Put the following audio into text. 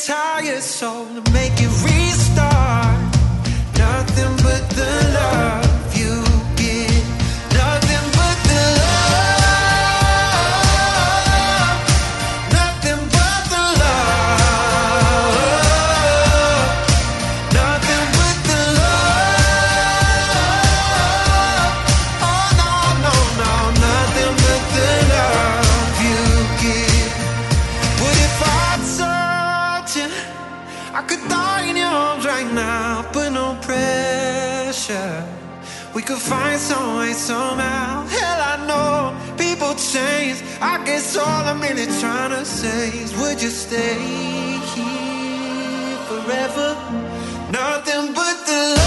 tired soul to make it restart. Nothing but the love you give. Nothing but the love. Nothing but the love. Nothing but the love. Oh no, no, no. Nothing but the love you give. What if I told you I could die in your arms right now, but no pressure. We could find some way somehow. Hell, I know people change. I guess all I'm really trying to say is, would you stay here forever? Nothing but the love.